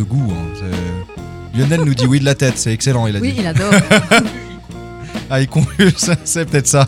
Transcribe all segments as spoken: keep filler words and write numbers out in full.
de goût. Hein. C'est... Lionel nous dit oui de la tête, c'est excellent, il a oui, dit. Oui, il adore. Ah, il convulse, c'est peut-être ça.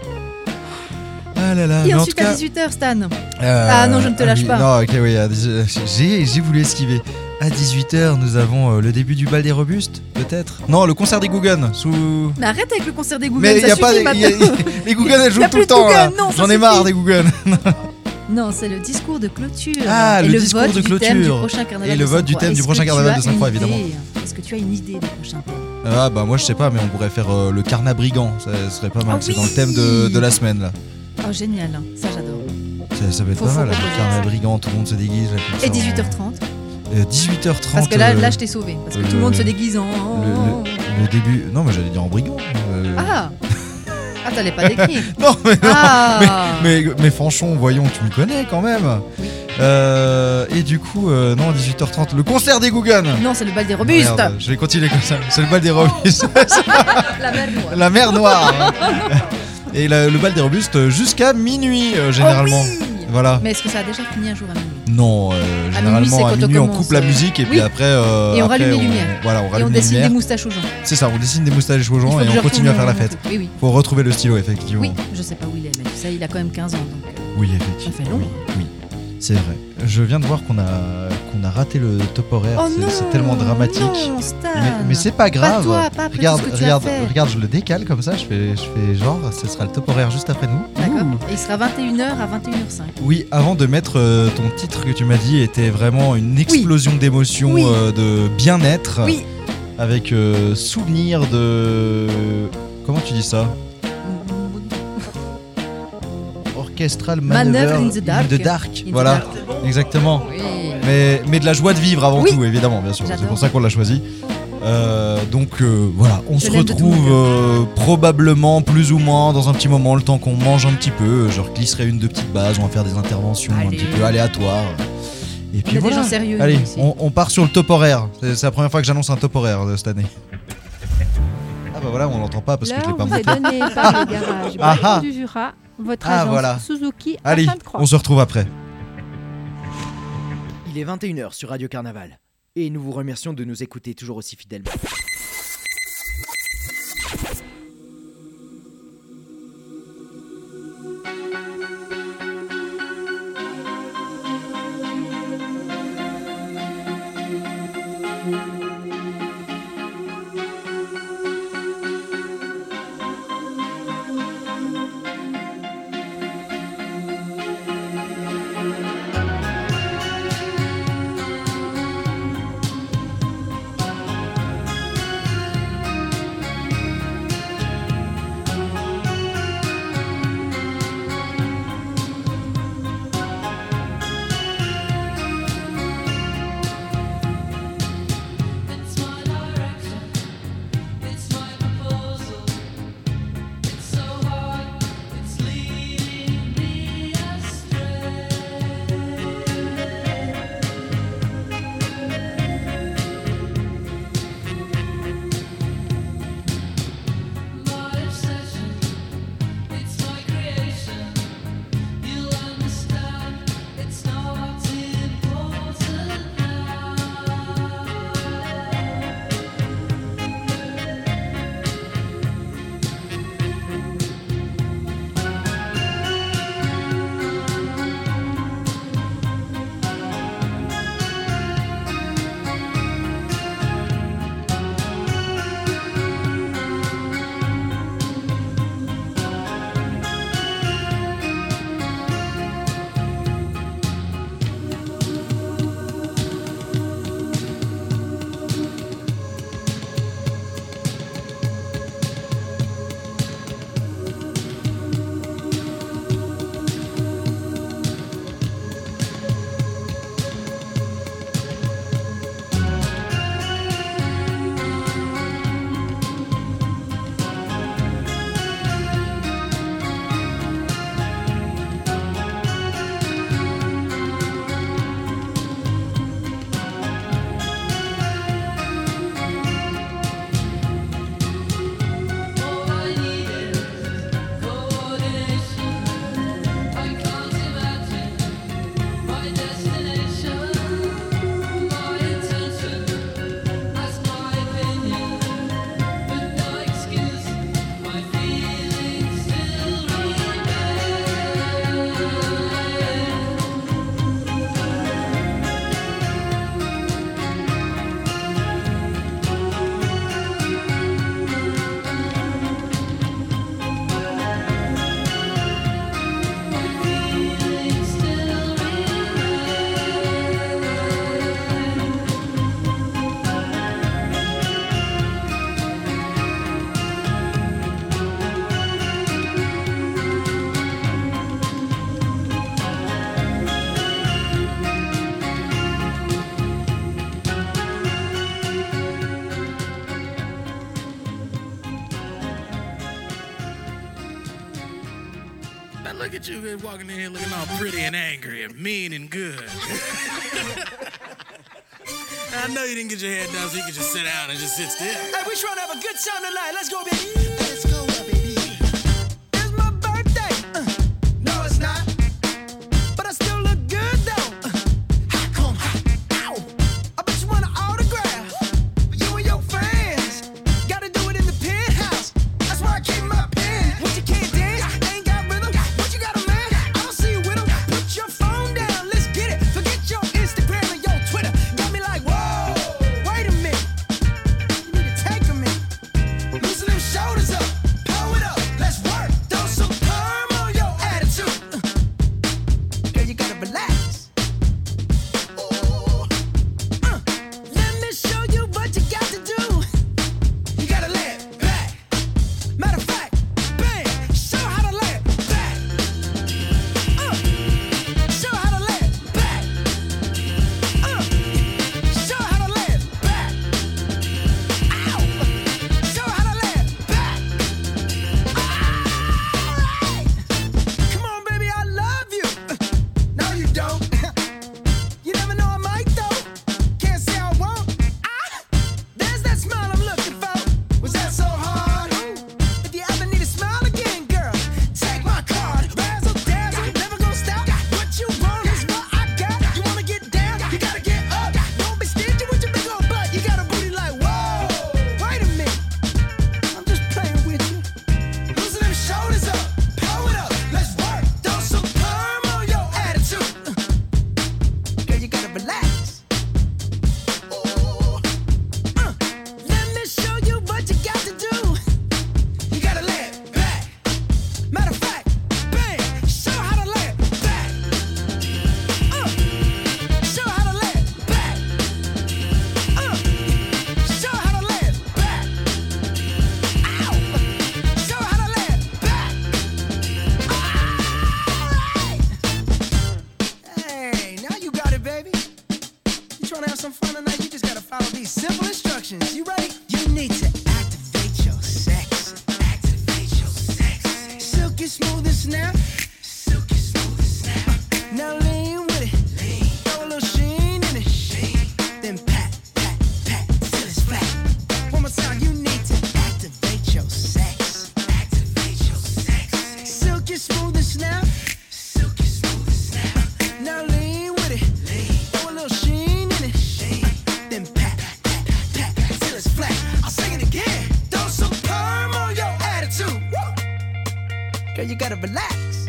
Ah là là. Et mais ensuite en tout cas, à dix-huit heures, Stan. euh, Ah non, je ne te lâche oui, pas. Non, ok, oui. à dix- J'ai, j'ai voulu esquiver. À dix-huit heures, nous avons euh, le début du bal des robustes, peut-être. Non, le concert des Gougones. Sous... Mais arrête avec le concert des Gougones, Mais ça y a suffit pas des- maintenant. y a- y a- les Gougones, elles Y jouent a tout plus le de temps. Là. Gougones, non, ça J'en ai suffit. marre des Gougones. Non, c'est le discours de clôture. Ah, et le le discours vote de du thème du clôture. prochain carnaval Et de le vote du Sainte-Foy. thème du Est-ce prochain que carnaval tu de as Sainte-Foy, une évidemment. idée Est-ce que tu as une idée du prochain thème? Ah bah moi je sais pas, mais on pourrait faire euh, le carnabrigant. Ça serait pas mal. Ah c'est oui. dans le thème de, de la semaine là. Oh, génial, ça j'adore. Ça, ça va être Faut- pas faut mal. Le proposer. carnabrigant, tout le monde se déguise. Là, comme ça, Et en- dix-huit heures trente. Euh, dix-huit heures trente. Parce que là, euh, là je t'ai sauvé. Parce que le- tout le monde se déguise en. le, le- le début. Non, mais j'allais dire en brigand. euh. Ah Ah, t'allais pas décrire. Non, mais non. Ah Mais, mais Fanchon, voyons, tu me connais quand même. Oui. Euh, et du coup, euh, non, dix-huit heures trente, le concert des Gougones. Non, c'est le bal des robustes. Merde, je vais continuer comme ça. C'est le bal des robustes. La mer noire. La mer Noire. hein. Et la- le bal des robustes jusqu'à minuit, euh, généralement. Oh oui. Voilà. Mais est-ce que ça a déjà fini un jour à minuit? Non, euh, minuit, généralement c'est à quand minuit, on on commence, coupe la euh, musique et puis oui. après. euh, Et on après, rallume les on- lumières. Voilà, on Et rallume on les dessine lumières. des moustaches aux gens. C'est ça, on dessine des moustaches aux Il gens faut et que on je continue à retourne faire la mon fête. truc. Oui, oui. Faut retrouver le stylo, effectivement. Oui, je sais pas où il est, mais tu sais, il a quand même quinze ans. Donc... euh, Oui, effectivement. Ça fait long. Oui, oui, c'est vrai. Je viens de voir qu'on a, qu'on a raté le top horaire. Oh c'est, non, c'est tellement dramatique. Non, Stan. Mais, mais c'est pas grave. Pas toi, pas après regarde, tout ce que tu regarde, as fait. regarde, je le décale comme ça. Je fais, je fais genre, ce sera le top horaire juste après nous. D'accord. Ouh. Et il sera vingt et une heures à vingt et une heures cinq. Oui, avant de mettre euh, ton titre que tu m'as dit était vraiment une explosion d'émotions, Oui. euh, de bien-être, Oui. avec euh, souvenir de. Comment tu dis ça? Orchestral Maneuver Maneuver in the dark. in the dark. In the Voilà, dark. exactement. Oui. Mais, mais de la joie de vivre avant Oui. tout, évidemment, bien sûr. J'adore. C'est pour ça qu'on l'a choisi. Euh, donc euh, voilà, on Je se l'aime de tout mon retrouve cœur. euh, probablement plus ou moins dans un petit moment, le temps qu'on mange un petit peu. Je glisserai une de petites bases, on va faire des interventions un Allez. petit peu aléatoires. Et puis On est des voilà. gens sérieux, nous Allez, aussi. on, on part sur le top horaire. C'est, c'est la première fois que j'annonce un top horaire de cette année. Ah bah voilà, on l'entend pas parce que je l'ai L'heure pas vous est monté. donnée par les garages Ah ah. Bayon du Jura, votre Ah, agence voilà. Suzuki Allez, à Sainte-Croix. on se retrouve après. Il est vingt et une heures sur Radio Carnaval. Et nous vous remercions de nous écouter toujours aussi fidèlement. look at you walking in here looking all pretty and angry and mean and good. I know you didn't get your hair done so you could just sit down and just sit still. Hey, we trying to have a good time tonight. Let's go, baby. Let's go, baby. It's my birthday. Uh, no, it's not. But I still look good, though. Uh, how come? How? Ow. I bet you want an autograph. For you and your friends. Gotta do it in the penthouse. That's where I keep my pen. What you can't dance, ain't got rhythm. What you got a man? I don't see you with him. Put your phone down, let's get it. Forget your Instagram and your Twitter. Got me like, whoa, wait a minute. You need to take a minute. Loosen them shoulders up, pull it up, let's work. Throw some perm on your attitude. Uh, girl, you gotta relax. Ooh. Uh, let me show you what you got to do. You gotta lay it back. Matter of fact, bang, show how to lay it back. Uh, show how to lay it back. Uh, show how to lay it back. Ow! Show how to lay it back. Alright! Come on, baby, I love you. Uh, no, you don't. You never know I might, though. Can't say I won't. Ah! There's that smile I'm looking for. Was that so hard? If you ever need a smile again, girl, take my card. Razzle dazzle, never gonna stop. What you want is what I got. You wanna get down, you gotta get up. Don't be stingy with your big old butt. You got a booty like, whoa, wait a minute. I'm just playing with you. Loosen them shoulders up, pull it up, let's work. Throw some perm on your attitude. Uh, girl, you gotta relax. Ooh. Uh, let me show you what you got to do. You gotta lay it back. Matter of fact, bang, show how to lay it back. Uh, show how to lay it back. Uh, show how to lay it back. Ow! Show how to lay it back. Alright! Hey, now you got it, baby. You trying to have some fun tonight? You just gotta follow these simple instructions. You ready? You need to activate your sex. Activate your sex. Silky smooth and snap. Silky smooth and snap. Now lean with it. Lean. Throw a little sheen in it. Sheen. Then pat, pat, pat till it's flat. One more time. You need to activate your sex. Activate your sex. Silky smooth and snap. Silky smooth and snap. Now lean with it. Lean. Throw a little sheen in it. Sheen. Then pat, pat, pat till it's flat. I'll sing it again. Throw some perm on your attitude. Woo. Girl, you gotta relax.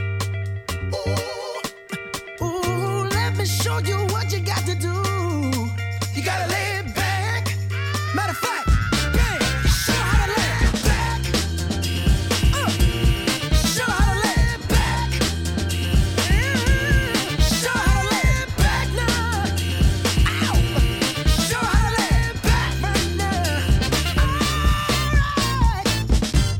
Ooh, ooh, let me show you what you got to do. You gotta lay it back. Matter of fact, bang, show how to lay it back. Uh, show how to lay it back. Yeah, show how to lay it back now. Ow, show how to lay it back right now. Alright.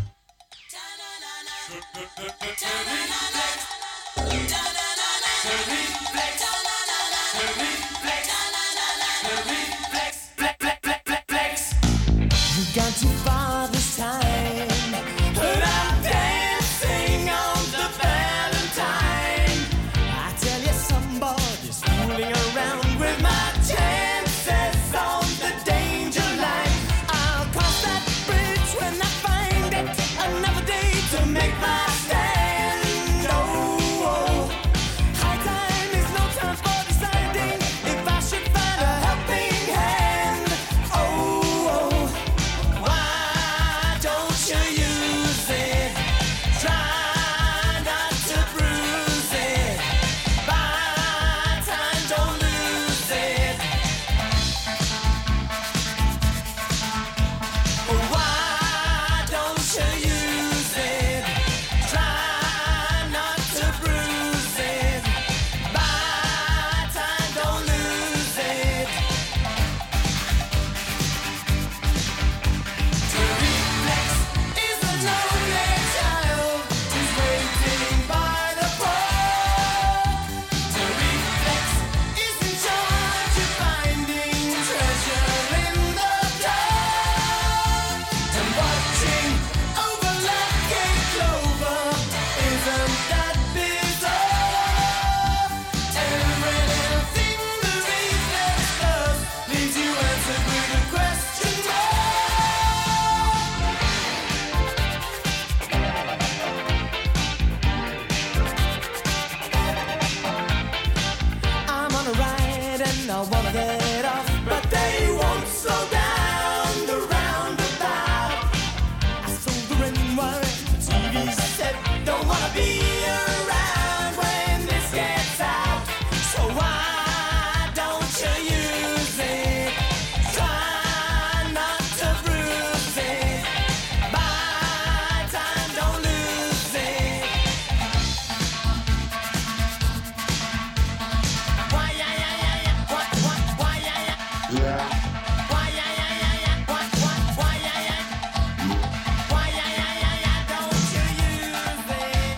Why, yeah, yeah, yeah, yeah. What, what, why, yeah, yeah. Why, yeah, yeah, yeah, yeah. Don't you use it.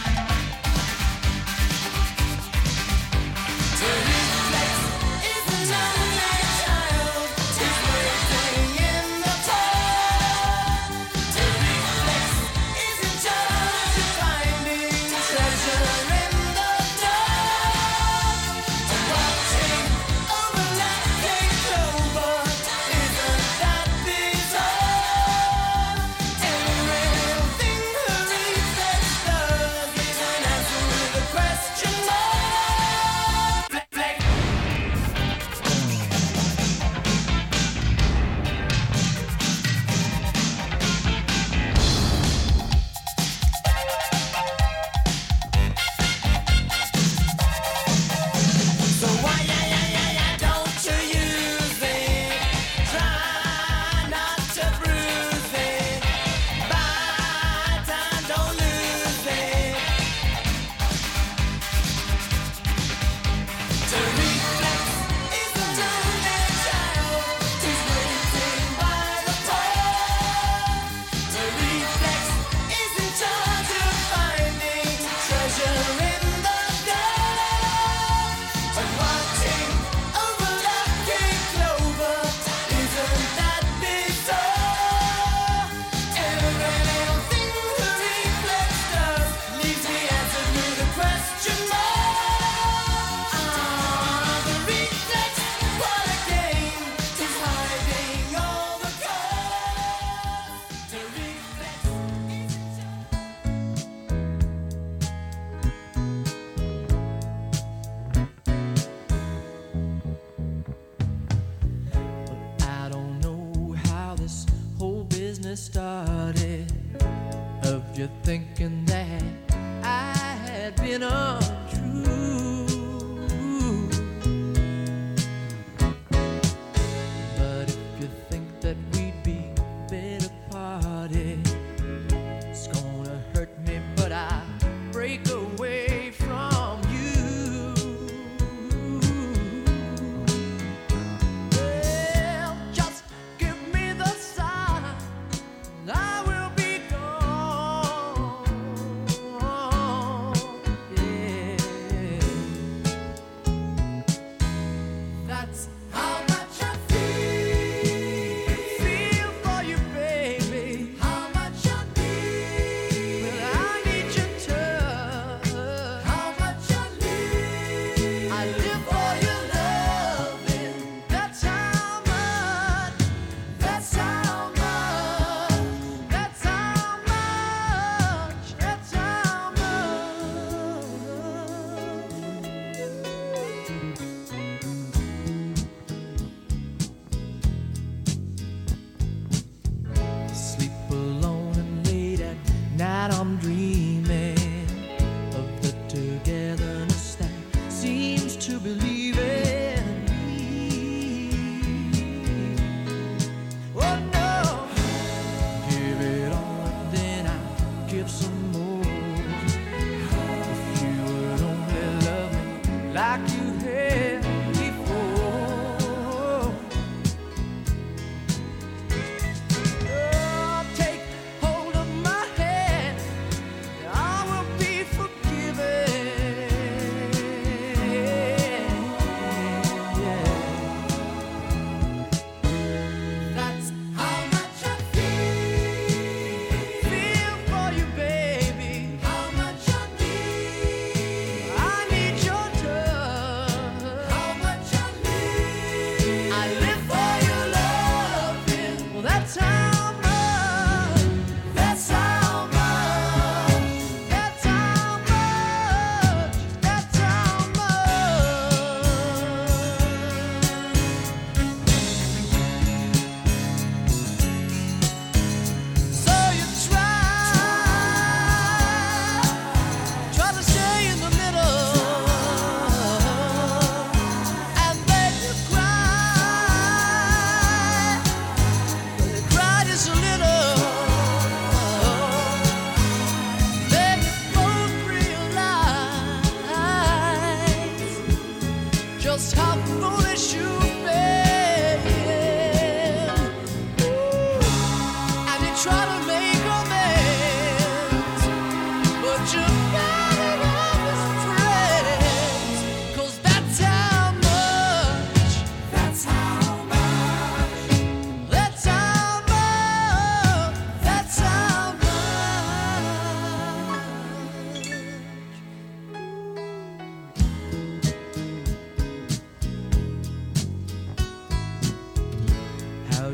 To reflex is an only child. Is waiting in the cold. To reflex is in charge of finding treasure in the dark. And watching overlapping clover, isn't that bizarre? Everything the reflex does is an answer with a question mark. Flex, flex. So why, yeah, yeah, yeah, yeah, don't you use it? Try not to bruise it. Buy time, don't lose it. To reflex is an only child who's waiting by the pole. To reflex is in charge of finding treasure in the dark. And watching overlapping clover, isn't that bizarre? Everything the reflex does leaves the answer with a question mark. Ah, the reflex, what a game! Is hiding all the cards. The reflex is in charge. I don't know how this whole business started, of you thinking that I had been untrue. But if you think that we'd be better parted, it's gonna hurt me, but I break away from you. Well, just give me the sign, I will be gone. Yeah.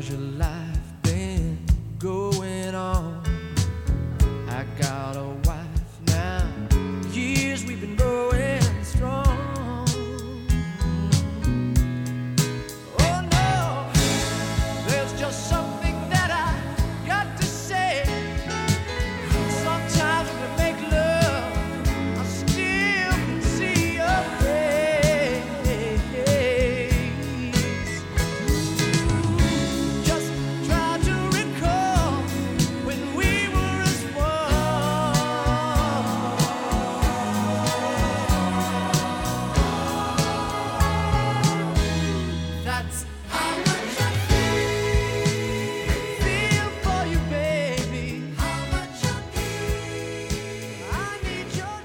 How's your life been going on? I got a wife now. Years we've been going strong. Oh no, there's just something that I got to say. Sometimes when we make love, I still can see your face. Just try to recall when we were as one. That's how much I feel, feel for you, baby. How much I need, I need your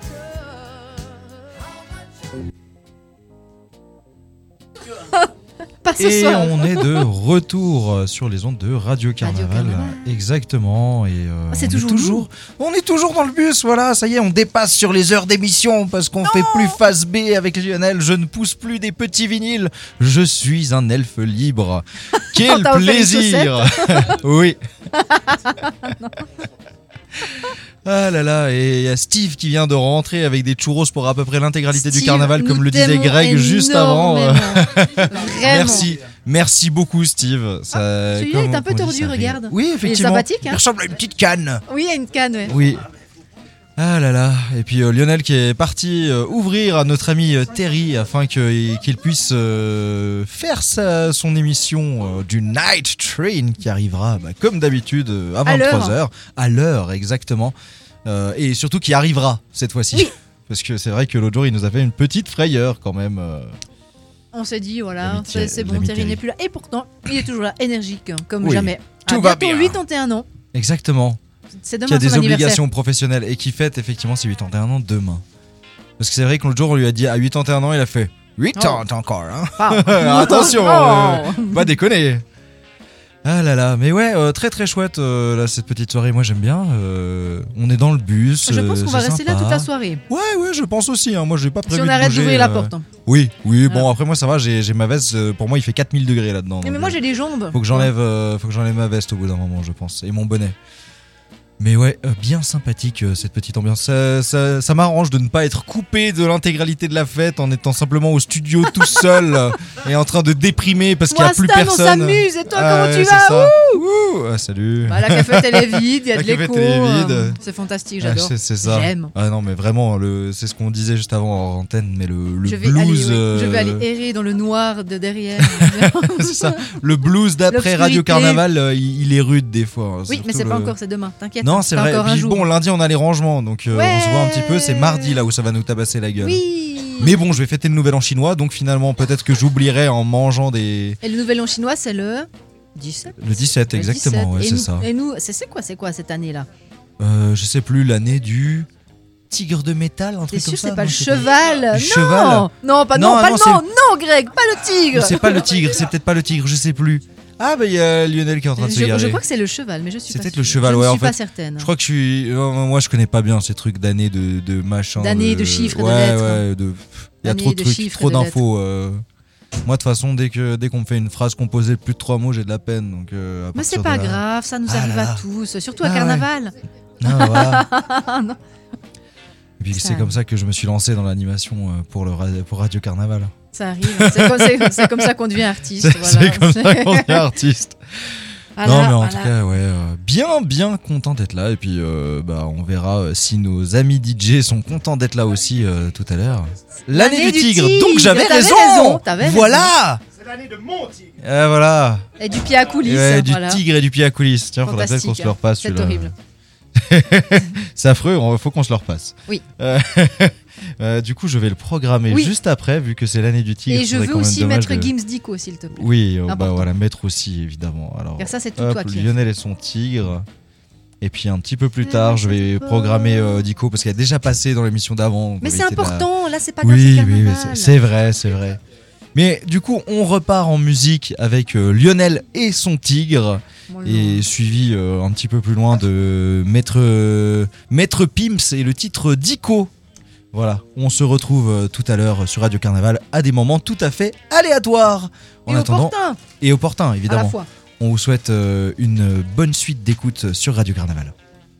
touch. Pas ce Et soir. on est de retour sur les ondes de Radio Carnaval. Carnaval. Exactement. Et euh, Ah, c'est on toujours est toujours, on est toujours dans le bus. Voilà, ça y est, on dépasse sur les heures d'émission parce qu'on fait plus face B avec Lionel. Je ne pousse plus des petits vinyles. Je suis un elfe libre. Quel t'a offert une plaisir. Oui. Ah là là, et il y a Steve qui vient de rentrer avec des churros pour à peu près l'intégralité du Steve, carnaval, comme nous le disait t'aimons Greg juste avant. énormément. Vraiment. Merci, merci beaucoup Steve. Ça, celui-là comme est un peu on dit, tordu, ça regarde. rigole. Oui, Il est effectivement. sympathique, hein. Il ressemble à une petite canne. Oui, il y a une canne, ouais. Oui. Ah là là. Et puis euh, Lionel qui est parti euh, ouvrir à notre ami euh, Terry afin que- qu'il puisse euh, faire sa, son émission euh, du Night Train qui arrivera bah, comme d'habitude euh, à À l'heure. vingt-trois heures. À l'heure, exactement. Euh, et surtout qui arrivera cette fois-ci. Oui. Parce que c'est vrai que l'autre jour il nous a fait une petite frayeur quand même. euh. On s'est dit, voilà, L'ami c'est Thierry- c'est bon, l'ami Terry Thierry. n'est plus là. Et pourtant, il est toujours là, énergique, hein, comme Oui, jamais. tout À va bientôt bien. quatre-vingt-un ans. Exactement. C'est Qui a demain des son anniversaire. obligations professionnelles et qui fête effectivement ses quatre-vingt-un ans demain. Parce que c'est vrai que l'autre jour on lui a dit à quatre-vingt-un ans il a fait quatre-vingts encore hein. Ah. Attention, Oh. euh, pas déconner. Ah là là, mais ouais, euh, très très chouette euh, là, cette petite soirée, moi j'aime bien. euh, on est dans le bus. Je pense euh, qu'on va c'est rester là sympa. toute la soirée. Ouais, ouais, je pense aussi. Hein. Moi j'ai pas Si prévu on de arrête bouger, d'ouvrir la euh, porte. hein. Oui, oui, bon Voilà. après moi ça va, j'ai j'ai ma veste, euh, pour moi il fait quatre mille degrés là-dedans. Mais donc, moi euh, j'ai les jambes. Faut que j'enlève, euh, faut que j'enlève ma veste au bout d'un moment, je pense, et mon bonnet. Mais ouais, euh, bien sympathique euh, cette petite ambiance. Ça, ça, ça m'arrange de ne pas être coupé de l'intégralité de la fête en étant simplement au studio tout seul euh, et en train de déprimer parce qu'il n'y Moi, a plus Stan, on personne. s'amuse. Et toi, Ah comment ouais, tu c'est vas ça. Ouh, ah, salut. Bah, la cafette elle est vide, il y a La de cafette, l'écho. elle est vide. euh, C'est fantastique, Ah, j'adore. c'est, c'est ça. J'aime. Ah non, mais vraiment, le, c'est ce qu'on disait juste avant en antenne, mais le, le Je vais, blues. aller, oui, euh, je vais aller errer dans le noir de derrière. c'est ça. Le blues d'après Radio L'obscurité. Carnaval, euh, il, il est rude des fois. hein, Oui, mais surtout c'est pas le- encore, c'est demain, t'inquiète. Non, c'est T'as vrai. encore un Puis jour. bon, lundi, on a les rangements, donc euh, Ouais. on se voit un petit peu. C'est mardi là où ça va nous tabasser la gueule. Oui. Mais bon, je vais fêter le nouvel an chinois, donc finalement, peut-être que j'oublierai en mangeant des. Et le nouvel an chinois, c'est le dix-sept. Le dix-sept, Le exactement, ouais, dix-sept. Et c'est nous- ça. Et nous, c'est c'est quoi, c'est quoi cette année-là Euh, je sais plus, l'année du tigre de métal, un T'es truc sûr comme c'est ça. pas non, le c'est cheval Le Non, cheval. non, pas Non, non, pas non, le c'est non, non, Greg, pas le tigre. C'est pas le tigre, c'est peut-être pas le tigre, je sais plus. Ah bah il y a Lionel qui est en train de se Je, garer. je crois que c'est le cheval, mais je suis C'est pas peut-être sûre. le cheval, je ouais, ne en suis pas fait. certaine. Je crois que je suis. euh, Moi, je connais pas bien ces trucs d'années de, de machin. D'années, de chiffres et de ouais, lettres. Ouais, de. Il y a D'années, trop de de trucs, chiffres et trop de d'infos. euh. Moi, de toute façon, dès que dès qu'on me fait une phrase composée de plus de trois mots, j'ai de la peine. Donc, euh, à Mais c'est partir pas de là- grave, ça nous Ah arrive là à là. tous, surtout à Ah ouais. Carnaval. Non, voilà. Non. Et puis Ça- c'est comme ça que je me suis lancé dans l'animation euh, pour le ra- pour Radio Carnaval. Ça arrive, c'est comme, c'est- c'est comme ça qu'on devient artiste. C'est, voilà. c'est comme ça qu'on est artiste. Voilà, non, mais en voilà. tout cas, ouais, euh, bien, bien content d'être là. Et puis, euh, bah, on verra euh, si nos amis D J sont contents d'être là aussi euh, tout à l'heure. L'année, L'année du du tigre. tigre, Donc j'avais t'avais raison. raison, t'avais voilà. C'est l'année de mon tigre. Euh, voilà. Et du pied à coulisses. Ouais, du voilà. tigre et du pied à coulisses. Tiens, faudrait peut-être qu'on Fantastique, se le repasse. C'est celui-là. horrible. C'est affreux. on- Faut qu'on se le repasse. Oui. Euh, euh, du coup, je vais le programmer Oui. juste après, vu que c'est l'année du tigre. Et je ce serait veux quand même aussi dommage mettre de- Gims Dico, s'il te plaît. Oui, euh, bah Important. voilà, mettre aussi évidemment. Alors, Car ça, c'est tout hop, toi qui. Lionel et son tigre. Et puis un petit peu plus tard, je vais programmer euh, Dico parce qu'elle a déjà passé dans l'émission d'avant. donc Mais on c'est va éviter de la- important, là, c'est pas grave, Oui, c'est oui, oui, Carnaval. c'est, c'est vrai, c'est vrai. Mais du coup, on repart en musique avec euh, Lionel et son tigre, Bon, et suivi euh, un petit peu plus loin de Maître, euh, Maître Pimps et le titre Dico. Voilà, on se retrouve euh, tout à l'heure sur Radio Carnaval à des moments tout à fait aléatoires. En Et attendant, opportun, et opportun à la évidemment. fois. On vous souhaite euh, une bonne suite d'écoute sur Radio Carnaval.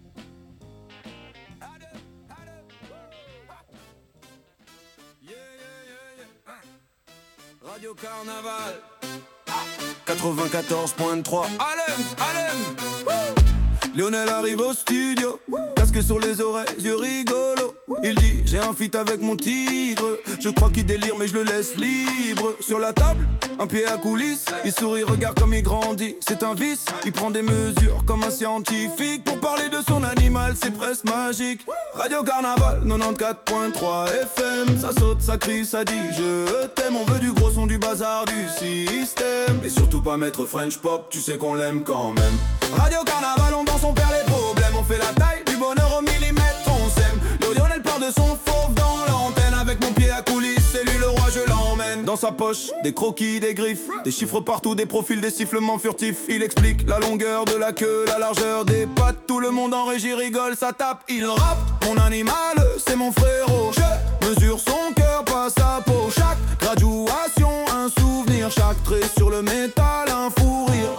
Radio Carnaval quatre-vingt-quatorze point trois. Allez, allez. Lionel arrive au studio, casque sur les oreilles, yeux rigolo. Il dit j'ai un feat avec mon tigre. Je crois qu'il délire mais je le laisse libre. Sur la table, un pied à coulisses. Il sourit, regarde comme il grandit. C'est un vice, il prend des mesures comme un scientifique. Pour parler de son animal, c'est presque magique. Radio Carnaval, quatre-vingt-quatorze point trois F M. Ça saute, ça crie, ça dit je t'aime. On veut du gros son, du bazar, du système. Et surtout pas mettre French pop, tu sais qu'on l'aime quand même. Radio Carnaval, on danse, on perd les problèmes. On fait la taille, du bonheur au millimètre, on s'aime. Le Lionel part de son fauve dans l'antenne. Avec mon pied à coulisses, c'est lui le roi, je l'emmène. Dans sa poche, des croquis, des griffes, des chiffres partout, des profils, des sifflements furtifs. Il explique la longueur de la queue, la largeur des pattes. Tout le monde en régie rigole, ça tape, il rappe. Mon animal, c'est mon frérot. Je mesure son cœur, pas sa peau. Chaque graduation, un souvenir. Chaque trait sur le métal, un fou rire.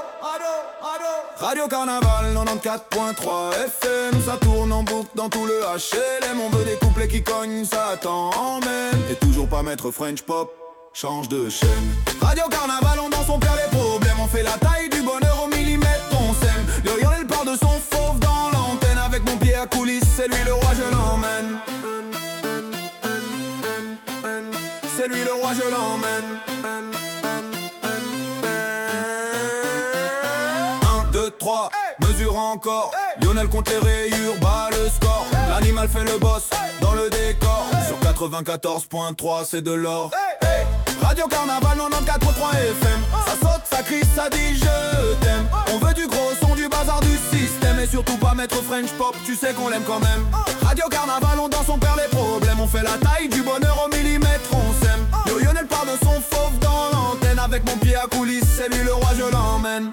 Radio Carnaval, quatre-vingt-quatorze point trois F M. Ça tourne en boucle dans tout le H L M. On veut des couplets qui cognent, ça t'emmène. Et toujours pas mettre French pop, change de chaîne. Radio Carnaval, on danse, on perd les problèmes. On fait la taille, du bonheur au millimètre, on s'aime. Le Lionel part de son fauve dans l'antenne. Avec mon pied à coulisses, c'est lui le roi, je l'emmène. C'est lui le roi, je l'emmène. trois, mesure encore. Lionel compte les rayures, bat le score. L'animal fait le boss dans le décor. Sur quatre-vingt-quatorze point trois, c'est de l'or. Radio Carnaval, quatre-vingt-quatorze point trois F M. Ça saute, ça crie, ça dit je t'aime. On veut du gros son, du bazar, du système. Et surtout pas mettre French pop, tu sais qu'on l'aime quand même. Radio Carnaval, on danse, on perd les problèmes. On fait la taille, du bonheur au millimètre, on s'aime. Le Lionel part de son fauve dans l'antenne. Avec mon pied à coulisses, c'est lui le roi, je l'emmène.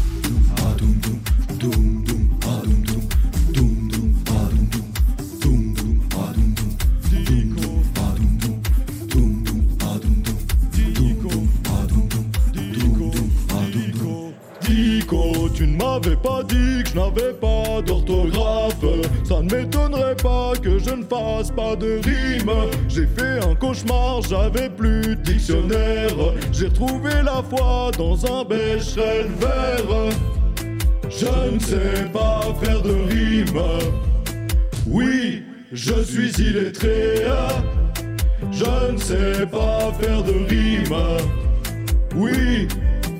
Dico, tu ne m'avais pas dit que je n'avais pas d'orthographe. Ça ne m'étonnerait pas que je ne fasse pas de rime. J'ai fait un cauchemar, j'avais plus de dictionnaire. J'ai retrouvé la foi dans un bécherel vert. Je ne sais pas faire de rime. Oui, je suis illettré. Je ne sais pas faire de rime. Oui.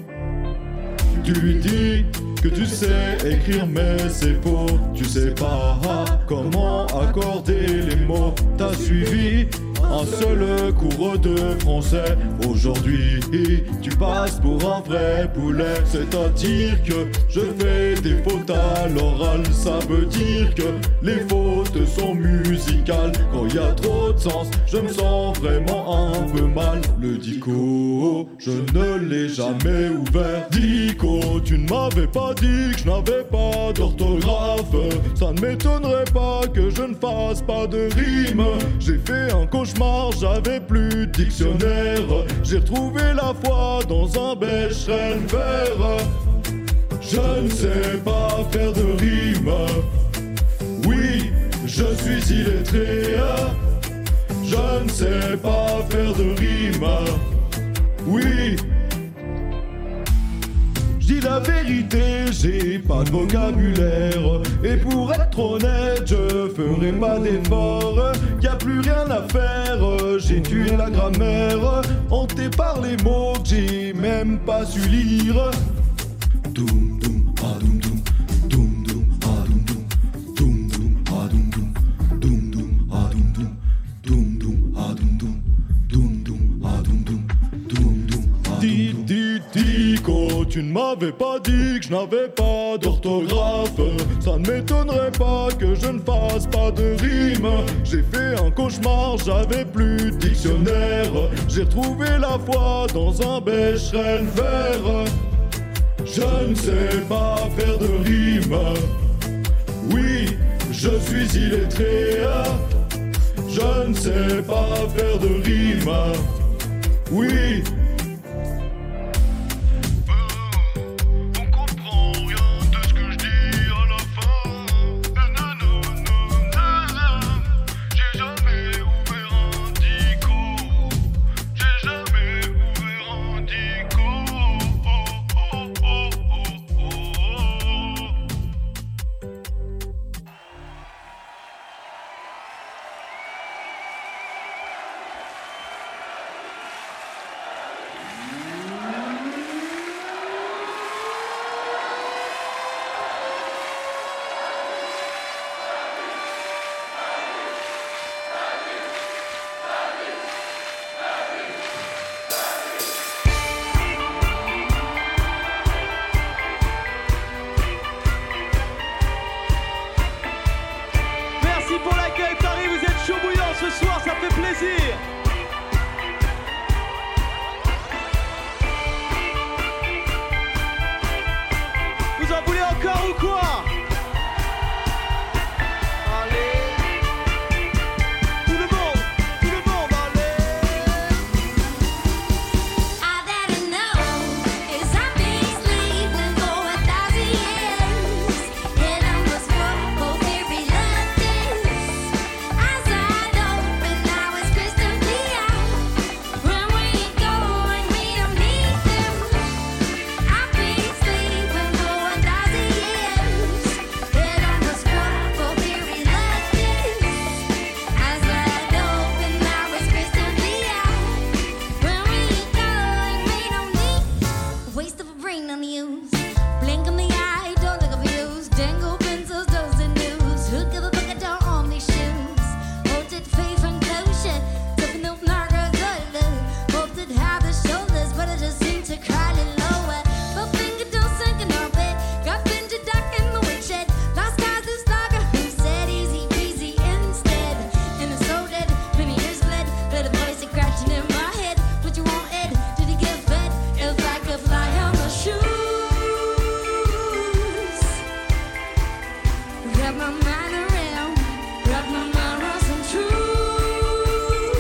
Tu dis que tu sais écrire mais c'est faux. Tu sais pas comment accorder les mots. T'as suivi un seul cours de français. Aujourd'hui tu passes pour un vrai poulet. C'est-à-dire que je fais des fautes à l'oral. Ça veut dire que les fautes sont musicales. Quand il y a trop de sens, je me sens vraiment un peu mal. Le dico, je ne l'ai jamais ouvert. Dico, tu ne m'avais pas dit que je n'avais pas d'orthographe. Ça ne m'étonnerait pas que je ne fasse pas de rime. J'ai fait un cauchemar, j'avais plus de dictionnaire. J'ai retrouvé la foi dans un bécherel vert. Je ne sais pas faire de rime. Oui, je suis illettré. Je ne sais pas faire de rime. Oui. Dis la vérité, j'ai pas de vocabulaire. Et pour être honnête, je ferai pas d'effort. Y'a plus rien à faire, j'ai tué la grammaire. Hanté par les mots que j'ai même pas su lire. Doum doum ah doum doum, doum doum ah doum doum, doum doum ah doum doum, doum doum ah doum doum, doum doum ah doum doum, doum doum ah doum doum, doum doum ah doum doum. Dico, tu ne m'avais pas dit que je n'avais pas d'orthographe. Ça ne m'étonnerait pas que je ne fasse pas de rime. J'ai fait un cauchemar, j'avais plus de dictionnaire. J'ai retrouvé la foi dans un bécherel vert. Je ne sais pas faire de rime. Oui, je suis illettré. Je ne sais pas faire de rime. Oui. on use. Blink in the eye, don't look abused. Dangle pencils, dozen news. Who give a fuck, I don't own these shoes. Hold it, faith and closure. Tipping up Margaret Gordon. Hold it, have the shoulders, but I just seem to cry a little lower. But finger don't sink in our bed. Got Benji Duck in the woodshed. Last guy's this lager. Who said easy peasy instead? And it's so dead, many years bled. Little voice a scratching in my head. What you want, Ed? Did he get fed? If I could fly on my shoes. Wrap my mind around, wrap my mind around some truth.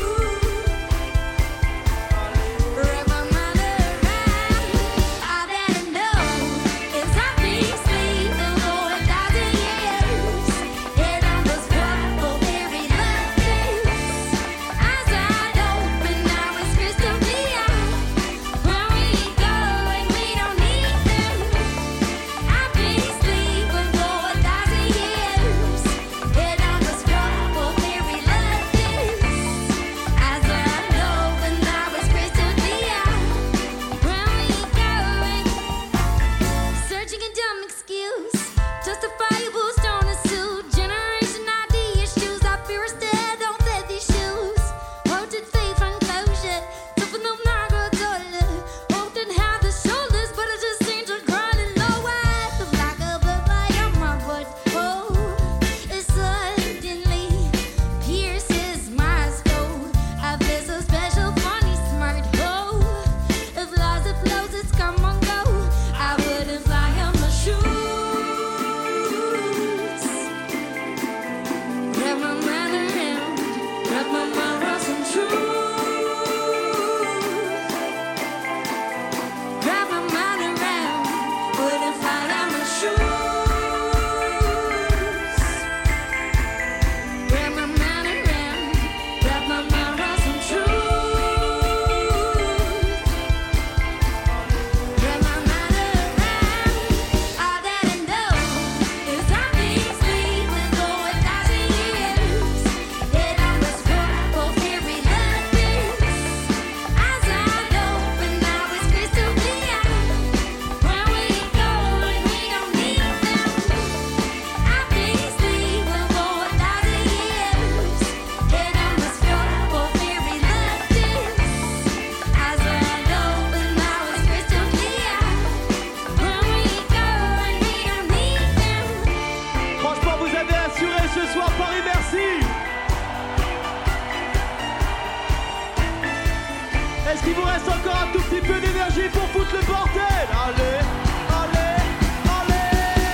Wrap my mind around. All that I know is I've been sleeping for a thousand years. Head on the spot for very lovely. Eyes wide open, now it's crystal clear. Where we go and we don't need them. I've been sleeping for a thousand years. Head on the spot for very lovely. Eyes wide open, now it's crystal clear. Where we going? Searching a dumb excuse, justifiable stone and suit. Generation I D issues, I fear instead don't fit these shoes. Hold it, faith and closure. Toughen up Margaret Gordon. Hold and have the shoulders, but I just seem to crawl and lower. Like a butterfly on my butt. Oh, it suddenly pierces my skull. I feel so special, funny, smart. Oh, if lies it flows, it's come and go. I wouldn't fly on my shoes. Wrap my mind around, wrap my mind around some truth. Wrap my mind around, wouldn't fly on my shoes. Wrap my mind around, wrap my mind around some truth. Wrap my mind around. All that I know is I've been sleeping for a thousand years. Head on the spot for very lovely. Eyes wide open, now it's crystal clear. Where we go and we don't need them. I've been sleeping for a thousand years. Head on the spot for very lovely. Eyes wide open, now it's crystal clear. Where we go and we don't need them. Franchement, vous avez assuré ce soir Paris, merci. Est-ce qu'il vous reste encore un tout petit peu d'énergie pour foutre le bordel? Allez, allez, allez.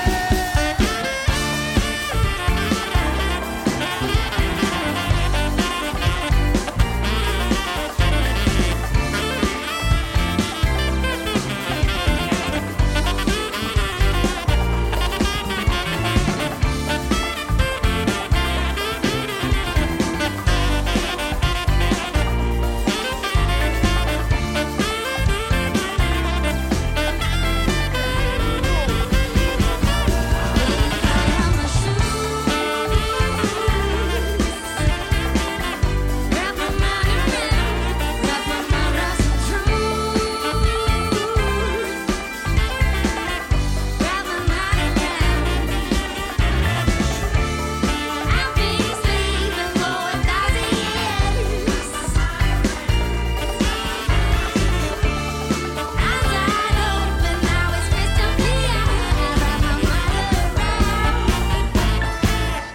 Wrap my mind around, wrap my mind around some truth. Wrap my mind around. I've been sleeping for a thousand years. Eyes wide open, now it's crystal clear. Wrap my mind around.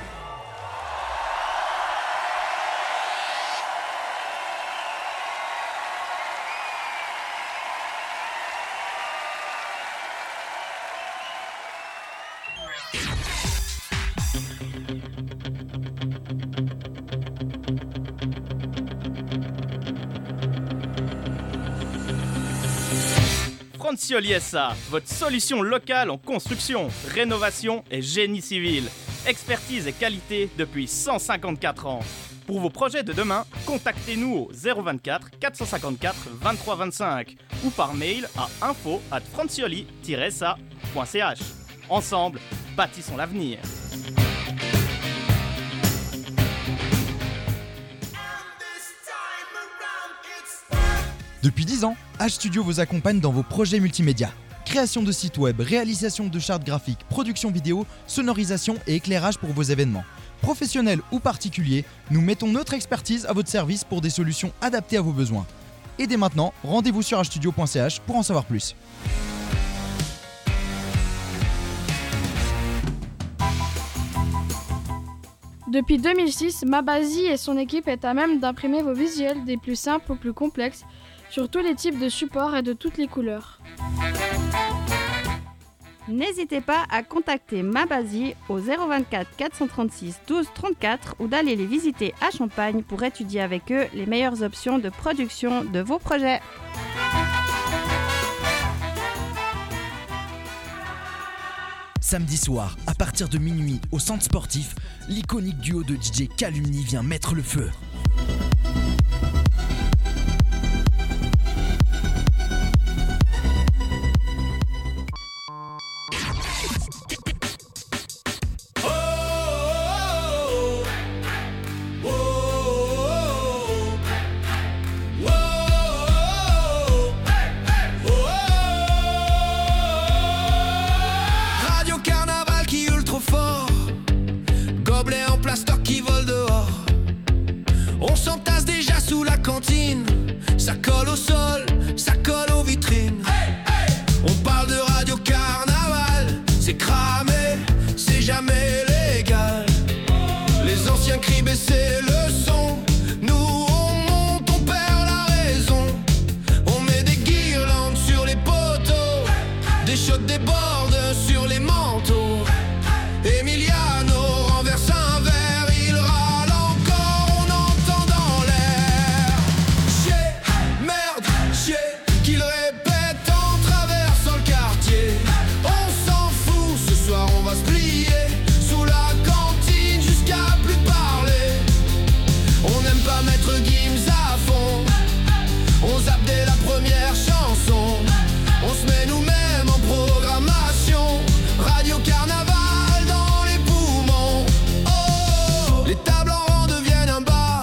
Francioli S A, votre solution locale en construction, rénovation et génie civil. Expertise et qualité depuis cent cinquante-quatre ans. Pour vos projets de demain, contactez-nous au zéro vingt-quatre quatre cent cinquante-quatre vingt-trois vingt-cinq ou par mail à info arobase francioli tiret s a point c h. Ensemble, bâtissons l'avenir. Depuis dix ans, H Studio vous accompagne dans vos projets multimédia. création de sites web, réalisation de chartes graphiques, production vidéo, sonorisation et éclairage pour vos événements. Professionnels ou particuliers, nous mettons notre expertise à votre service pour des solutions adaptées à vos besoins. Et dès maintenant, rendez-vous sur h studio point c h pour en savoir plus. Depuis deux mille six, Mabazi et son équipe est à même d'imprimer vos visuels des plus simples aux plus complexes sur tous les types de supports et de toutes les couleurs. N'hésitez pas à contacter Mabazi au zéro vingt-quatre quatre cent trente-six douze trente-quatre ou d'aller les visiter à Champagne pour étudier avec eux les meilleures options de production de vos projets. Samedi soir, à partir de minuit, au centre sportif, l'iconique duo de D J Calumni vient mettre le feu. Ça colle au sol, ça colle aux vitrines. On parle de Radio Carnaval, c'est cramé, c'est jamais légal. Les anciens crient baisser le son, nous on monte, on perd la raison. On met des guirlandes sur les poteaux, des shots débordent sur les manteaux. Emiliano renverse un verre, il râle encore, on entend dans l'air. Chier, merde, chier, qu'il répète en traversant le quartier. On s'en fout, ce soir on va se plier sous la cantine jusqu'à plus parler. On n'aime pas mettre Gims à fond, on zappe dès la première chanson. On se met nous-mêmes en programmation, Radio Carnaval dans les poumons. Oh, les tables en rang deviennent un bar,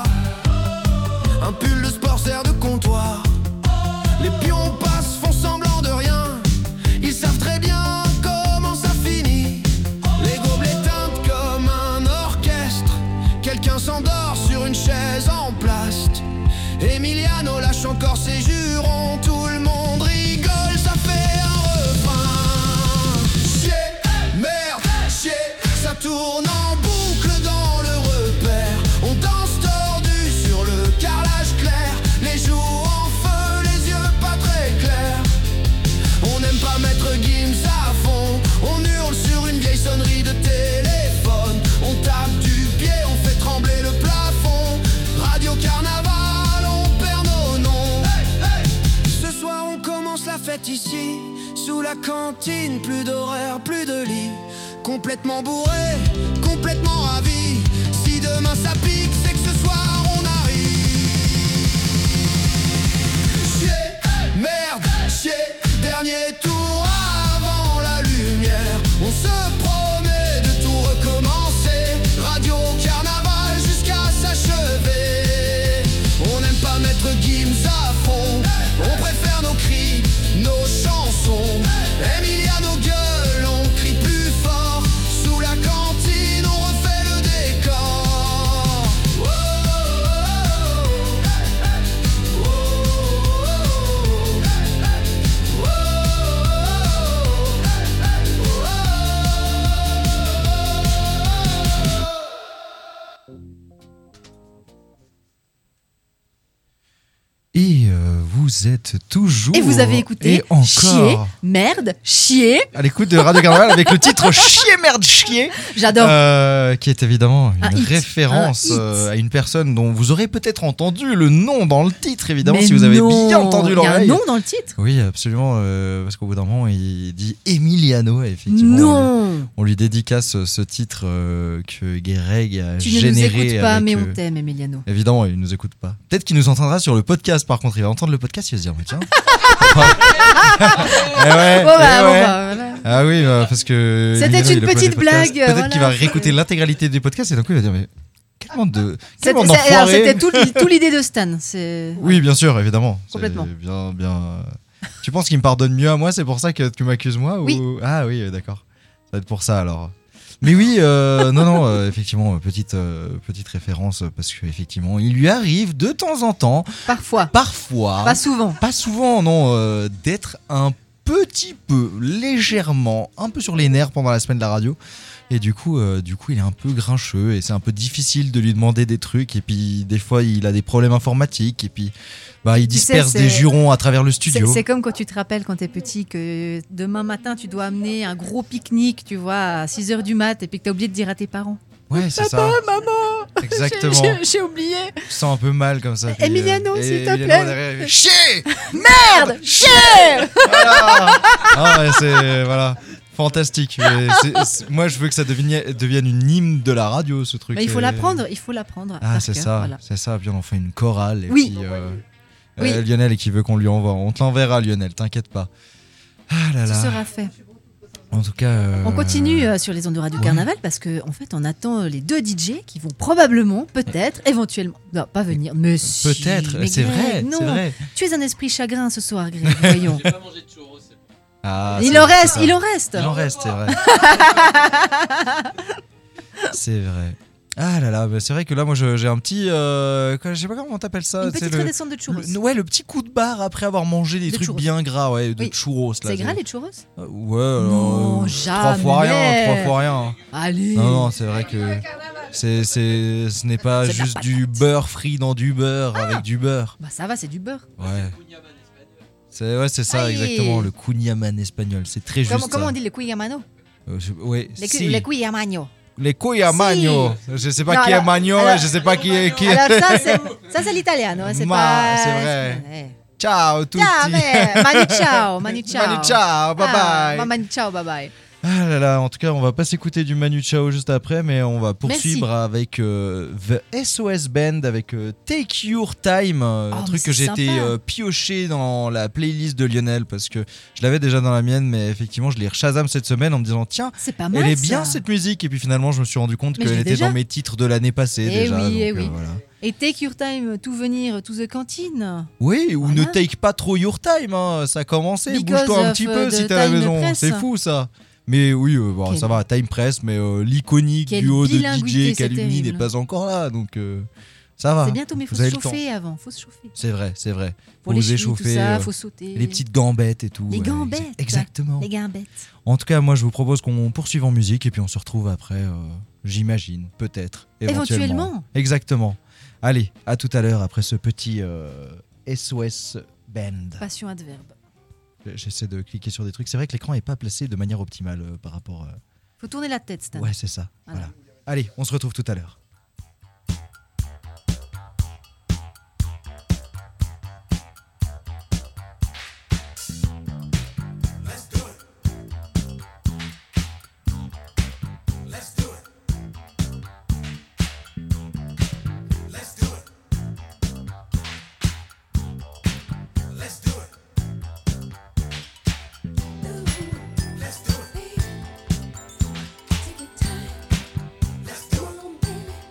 un pull de sport sert de comptoir. Les pions passent, font semblant de rien, ils savent très bien comment ça finit. Les gobelets teintent comme un orchestre, quelqu'un s'endort sur une chaise en plast. Emiliano lâche encore ses jurons, tout le monde rigole, ça fait un refrain. Chier, merde, chier, ça tourne en boucle dans le repère. On danse tordu sur le carrelage clair, les joues en feu, les yeux pas très clairs. On n'aime pas mettre Gims à fond, on hurle sur une vieille sonnerie de téléphone. On tape du pied, on fait trembler le plafond. Radio Carnaval, on perd nos noms. Ce soir on commence la fête ici, sous la cantine, plus d'horaire, plus de lit. Complètement bourré, complètement ravi. Si demain ça pique, c'est que ce soir on arrive. Chier, merde, chier, dernier tour avant la lumière. On se promet de tout recommencer. Radio Carnaval jusqu'à s'achever. On n'aime pas mettre Gims à fond, on préfère nos cris, nos chansons. Emiliano gueule, on crie plus fort. Sous la cantine, on refait le décor. Oh, oh, oh, oh, oh, Et euh, vous êtes toujours. Et vous avez écouté et encore Chier, merde, chier. à l'écoute de Radio Carnaval avec le titre Chier, merde, chier. J'adore. Euh, qui est évidemment une Un hit. référence Un hit. euh, à une personne dont vous aurez peut-être entendu le nom dans le titre, évidemment, Mais si vous avez non, bien entendu il y a un l'oreille. nom dans le titre. Oui, absolument, euh, parce qu'au bout d'un moment, il dit Emiliano, et effectivement. On lui, Non. on lui dédicace ce titre euh, que Greg a Tu ne nous généré. écoutes pas, avec, mais euh, on t'aime, Emiliano. Évidemment, il nous écoute pas. Peut-être qu'il nous entendra sur le podcast, par contre. Il va entendre le podcast, il va se dire, mais tiens. Eh ouais, Bon, bah, eh bon, ouais. bah, voilà. Ah oui, bah, parce que. C'était Emiliano, une il upload petite des podcasts. blague, Peut-être voilà. qu'il va réécouter l'intégralité du podcast et d'un coup, il va dire, mais quel bande de. C'était Quel bande c'est- alors, d'enfoirés. c'était tout, tout l'idée de Stan. C'est... Oui, bien sûr, évidemment. C'est Complètement. Bien, bien. Tu penses qu'il me pardonne mieux à moi, c'est pour ça que tu m'accuses moi Oui. ou... Ah oui, euh, d'accord. Ça va être pour ça alors. Mais oui, euh, non, non, euh, effectivement, petite, euh, petite référence, parce qu'effectivement, il lui arrive de temps en temps, Parfois. parfois, Pas souvent. pas souvent, non, euh, d'être un petit peu, légèrement, un peu sur les nerfs pendant la semaine de la radio. Et du coup, euh, du coup, il est un peu grincheux et c'est un peu difficile de lui demander des trucs. Et puis, des fois, il a des problèmes informatiques. Et puis, bah, il Tu sais, disperse c'est- des jurons à travers le C'est studio. c'est comme quand tu te rappelles quand t'es petit que demain matin tu dois amener un gros pique-nique, tu vois, à six heures du mat et puis que t'as oublié de dire à tes parents. Ouais, c'est ça. Papa, maman, Exactement. j'ai- j'ai j'ai oublié. Je sens un peu mal comme ça. puis, Emiliano, euh, s'il et te Emiliano plaît. derrière, il fait, chier. Merde, chier. Voilà. Ah ouais, c'est voilà, fantastique. Mais c'est- c'est- moi, je veux que ça devienne, devienne une hymne de la radio, ce truc. Mais il faut Et- l'apprendre, il faut l'apprendre. Ah, par c'est cœur, ça, voilà. c'est ça. Puis on en fait une chorale. Et Oui. puis, euh, Oui. euh, Lionel et qui veut qu'on lui envoie. On te l'enverra, Lionel. T'inquiète pas. Ah là Ce là. sera fait. En tout cas. euh, On continue euh, sur les ondes de Radio ouais. Carnaval parce que en fait on attend euh, les deux D J qui vont probablement, peut-être, éventuellement, non pas venir, mais si, Peut-être, mais c'est Greg, vrai, non. c'est vrai. Tu es un esprit chagrin ce soir, Greg. Voyons. Ah, il c'est- en c'est reste, ça. il en reste. Il en reste, c'est vrai. C'est vrai. Ah là là, bah c'est vrai que là, moi, je- j'ai un petit. Euh, quoi, je sais pas comment t'appelles ça. Une tu sais, petite le, redescente de churros. le- ouais, le petit coup de barre après avoir mangé des De trucs churros. bien gras, ouais, de Oui. churros. là, C'est gras les churros? Euh, Ouais, alors, Non, euh, jamais. trois fois rien, trois fois rien. Allez. Non, non, c'est vrai que c'est, c'est, ce n'est pas C'est de la juste du beurre frit dans du beurre avec du beurre. Bah ça va, c'est du beurre. Ouais. C'est, ouais, c'est ça, Aïe. exactement, le kouign-amann espagnol. C'est très juste. Comment, comment ça. on dit les couilles à mano? Euh, je- ouais, Les, si. cou- les couilles à mano. Les couilles à magno. Je sais pas Non, qui alors- est magno, alors- je sais pas qui est qui. Alors ça c'est ça c'est l'italien, hein, c'est Ma, pas. c'est vrai. Ouais. Ciao tutti. Ciao, mais- Manu ciao, Manu ciao. Manu ciao, bye Ah, bye. Manu ciao, bye bye. Ah là là, en tout cas, on va pas s'écouter du Manu Chao juste après, mais on va poursuivre avec euh, The S O S Band avec euh, Take Your Time, euh, Oh, un mais truc que c'est j'ai été sympa. euh, pioché dans la playlist de Lionel parce que je l'avais déjà dans la mienne, mais effectivement, je l'ai Shazam cette semaine en me disant tiens, C'est pas mal. elle est ça. bien cette musique, et puis finalement, je me suis rendu compte Mais je qu'elle l'ai était déjà. dans mes titres de l'année passée Eh déjà. oui, donc, eh euh, oui. voilà. Et Take Your Time, tout venir, to the cantine. Oui, ou Voilà. ne take pas trop your time, hein. Ça a commencé, Because bouge-toi un of, petit euh, peu de si t'es à la Time maison, Press. c'est fou ça. Mais oui, euh, bon, Quel- ça va, Time Press, mais euh, l'iconique Quelle duo de D bilinguité, J c'est Calumni n'est terrible. pas encore là, donc euh, ça va. C'est bientôt, mais il faut Vous se avez le temps. chauffer avant. Faut se chauffer. C'est vrai, c'est vrai. Pour Faut les vous chevilles, échauffer, tout ça, euh, faut sauter. les petites gambettes et tout. Les ouais, gambettes. exa- Exactement. Les gambettes. En tout cas, moi, je vous propose qu'on poursuive en musique et puis on se retrouve après, euh, j'imagine, peut-être, éventuellement. Éventuellement. Exactement. Allez, à tout à l'heure après ce petit euh, S O S Band. Passion adverbe. J'essaie de cliquer sur des trucs. C'est vrai que l'écran n'est pas placé de manière optimale euh, par rapport. euh, Faut tourner la tête, Stan. Ouais, c'est ça. Voilà. Voilà. Allez, on se retrouve tout à l'heure. Take your time. Let's do it.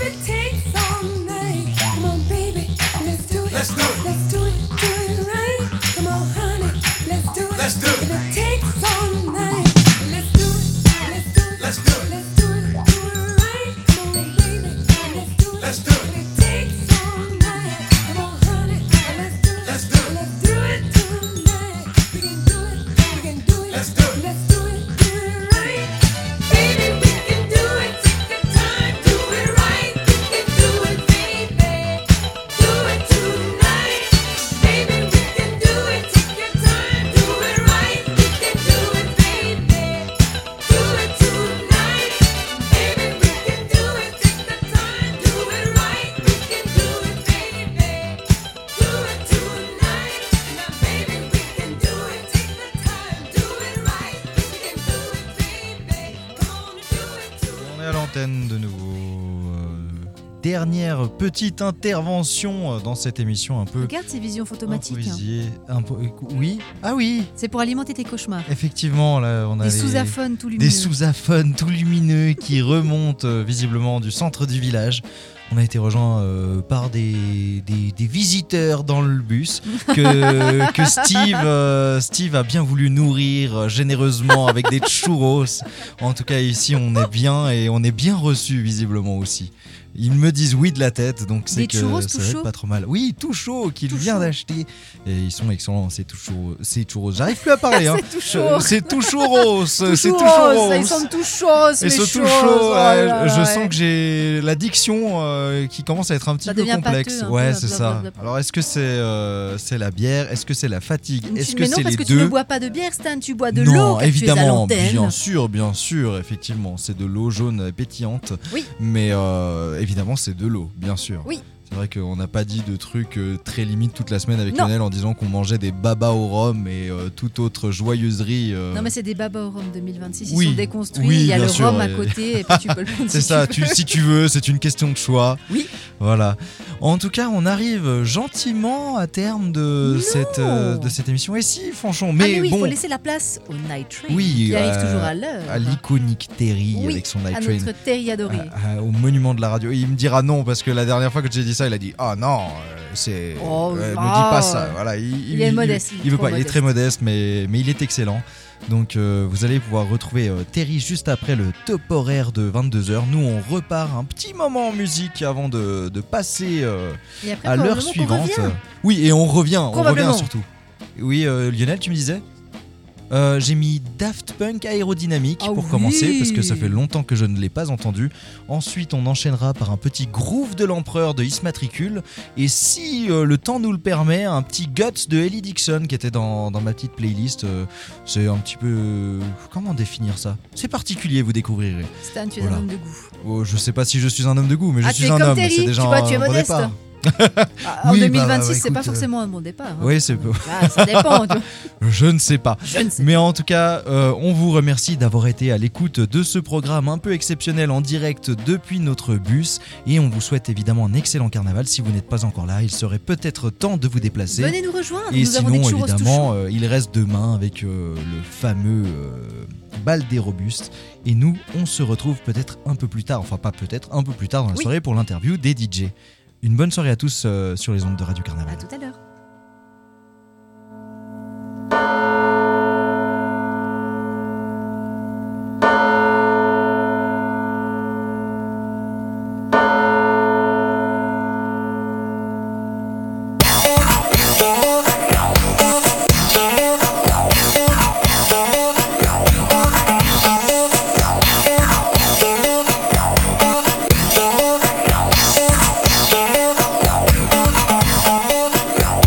it takes all night. Come on, baby, let's do it. Let's do it. Let's do it, do it right. Come on, honey, let's do it. Let's do it. If it takes all night, let's do it. Let's do it. Let's do it. Let's do it, do it right. Come on, baby, let's do it. Let's do it. If it takes all night, come on, honey, let's do it. Let's do it. Let's do it tonight. We can do it. We can do it. Let's do it. Let's do it, do it right. Baby, we can do it. Take the time, do it right. We can do it, baby. Do it tonight. Baby, we can do it. Take your time, do it right. We can do it, baby. Do it tonight. Baby, we can do it. Take the time, do it right. We can do it, baby. Do it tonight. Now, baby, we can do it. Take the time, do it right. We can do it, baby. Come on, do it tonight. On est à l'antenne de nouveau. Euh, Dernière petite intervention euh, dans cette émission un peu Regarde ces visions photomatiques. hein. improvisée. Un peu- Oui, ah oui, C'est pour alimenter tes cauchemars. effectivement, là on a Des les- sous-aphones tout des lumineux. sous-aphones tout lumineux qui remontent euh, visiblement du centre du village. On a été rejoint euh, par des, des, des visiteurs dans le bus que, que Steve, euh, Steve a bien voulu nourrir euh, généreusement avec des churros. En tout cas ici on est bien et on est bien reçu visiblement aussi. Ils me disent oui de la tête, donc c'est Des que churros ça tout va être chaud pas trop mal. Oui, tout chaud qu'il Tout vient chaud. d'acheter et ils sont excellents. C'est tout chaud, c'est churros. J'arrive plus à parler. hein. C'est tout Je- chaud. C'est tout churros. C'est tout churros, churros. Ils sont tout chauds, Ils mes sont churros. tout chauds. Oh ouais, là je là, sens ouais. que j'ai l'addiction euh, qui commence à être un petit Ça peu devient complexe. pâteux, un ouais, peu, c'est ça. blablabla. Alors, est-ce que c'est euh, c'est la bière? Est-ce que c'est la fatigue? Tu- Est-ce que Mais non, c'est parce les que deux? tu ne bois pas de bière, Stan, tu bois de non, l'eau. car tu es à évidemment, l'antenne. bien sûr, bien sûr, effectivement, c'est de l'eau jaune pétillante. Oui. Mais euh, évidemment, c'est de l'eau, bien sûr. Oui. C'est vrai qu'on n'a pas dit de trucs euh, très limites toute la semaine avec Non. Lionel en disant qu'on mangeait des babas au rhum et euh, toute autre joyeuserie. euh, Non, mais c'est des babas au rhum deux mille vingt-six. Ils Oui. sont déconstruits. Oui, Il y a bien le sûr, rhum à ouais. côté et puis tu peux le prendre C'est si ça, tu tu, veux. si tu veux, c'est une question de choix. Oui. Voilà. En tout cas, on arrive gentiment à terme de, Non. cette, euh, de cette émission. Et si, franchement, Ah, mais, mais oui, il bon, faut laisser la place au Night Train. oui, qui arrive euh, toujours à l'heure. à l'iconique Terry Oui, avec son Night à Train. notre Terry adoré. à- à- au monument de la radio. Il me dira non parce que la dernière fois que j'ai dit ça, il a dit ah non, euh, c'est Oh, euh, ne ah, dis pas ça. Voilà, il, Il est modeste, il est Il, veut trop pas. Il est modeste. très modeste, mais mais il est excellent. Donc euh, vous allez pouvoir retrouver euh, Terry juste après le top horaire de vingt-deux heures. Nous on repart un petit moment en musique avant de, de passer euh, Et après, à l'heure probablement qu'on suivante. revient. Oui, et on revient, on Probablement. revient surtout. Oui, euh, Lionel, tu me disais Euh, j'ai mis Daft Punk Aérodynamique Ah pour oui. commencer parce que ça fait longtemps que je ne l'ai pas entendu. Ensuite, on enchaînera par un petit groove de l'empereur de Ismatricule. Et si euh, le temps nous le permet, un petit Guts de Ellie Dixon qui était dans, dans ma petite playlist. Euh, c'est un petit peu. euh, comment définir ça? C'est particulier, vous découvrirez. Stan, tu es Voilà. un homme de goût. Oh, je sais pas si je suis un homme de goût, mais je Ah, tu suis es un comme homme. Terry, C'est déjà tu vois, tu es un bon modeste. départ. Ah, en Oui, bah, deux mille vingt-six, bah, c'est pas écoute, forcément un bon départ. hein. Oui, c'est peu. Ah, ça dépend. tu vois. Je ne sais pas. Je ne sais Mais en tout cas, euh, on vous remercie d'avoir été à l'écoute de ce programme un peu exceptionnel en direct depuis notre bus. Et on vous souhaite évidemment un excellent carnaval. Si vous n'êtes pas encore là, il serait peut-être temps de vous déplacer. Venez nous rejoindre. Et nous avons des sinon, churros tout évidemment, chauds. euh, il reste demain avec euh, le fameux euh, bal des robustes. Et nous, on se retrouve peut-être un peu plus tard, enfin pas peut-être, un peu plus tard dans la Oui. soirée pour l'interview des D J. Une bonne soirée à tous euh, sur les ondes de Radio Carnaval. À tout à l'heure. Thank you.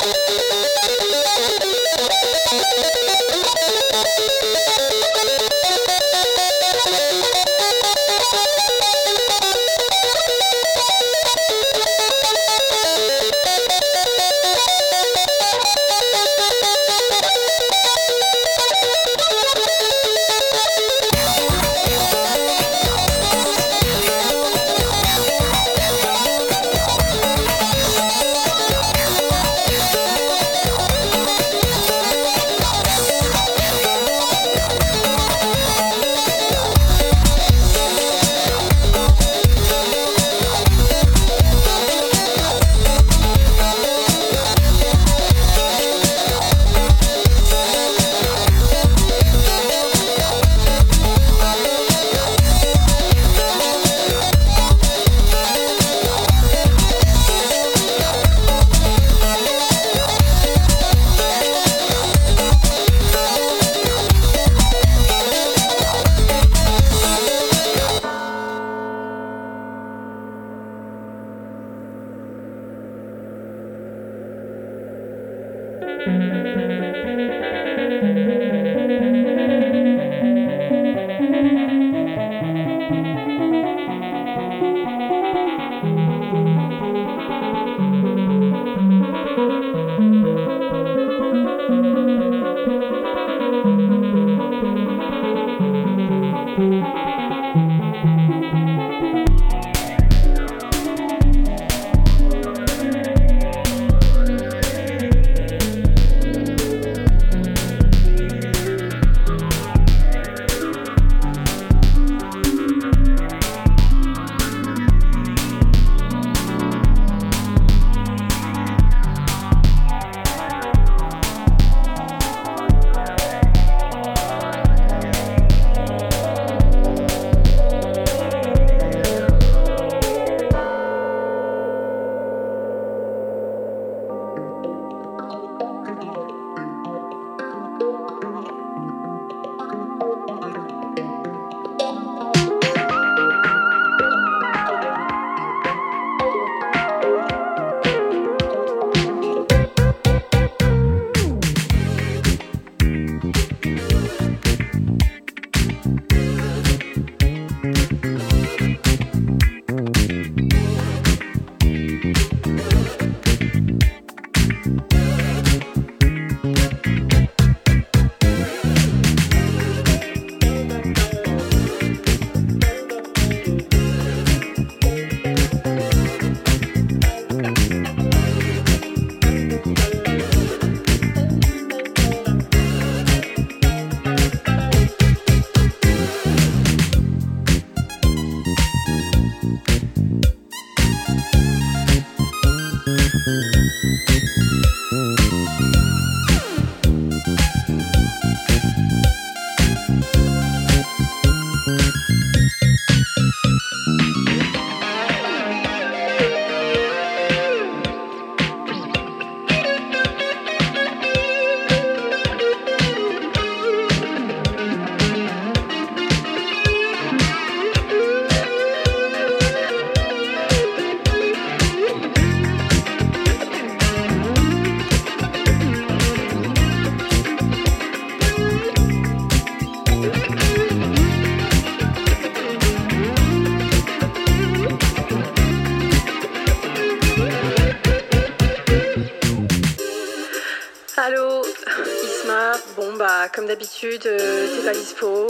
Allô, Isma. Bon, bah, comme d'habitude, euh, t'es pas dispo.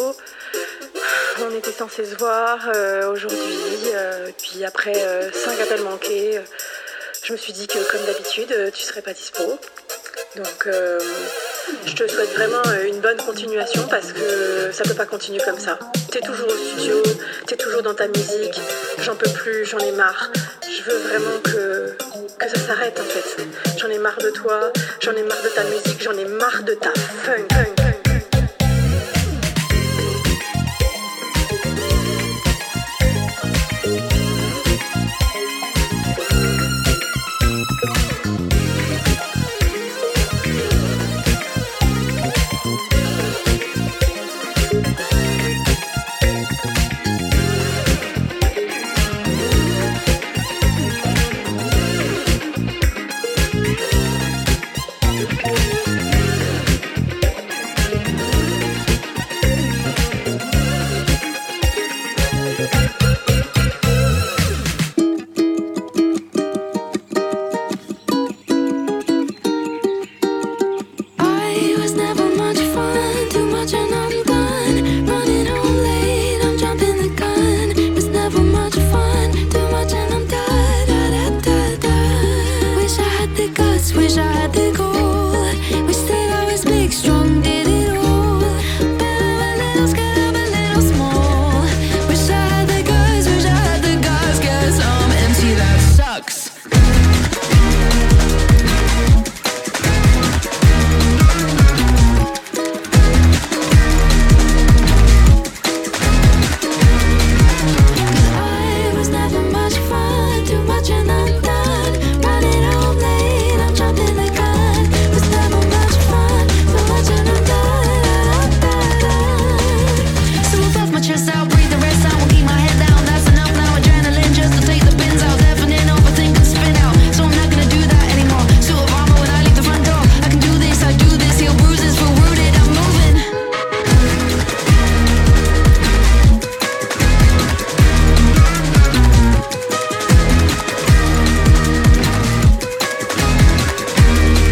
On était censé se voir euh, aujourd'hui. Euh, puis après euh, cinq appels manqués, euh, je me suis dit que, comme d'habitude, euh, tu serais pas dispo. Donc, euh, je te souhaite vraiment euh, une bonne continuation parce que ça peut pas continuer comme ça. T'es toujours au studio, t'es toujours dans ta musique. J'en peux plus, j'en ai marre. Je veux vraiment que, que ça s'arrête en fait. J'en ai marre de toi, j'en ai marre de ta musique, j'en ai marre de ta funk. funk.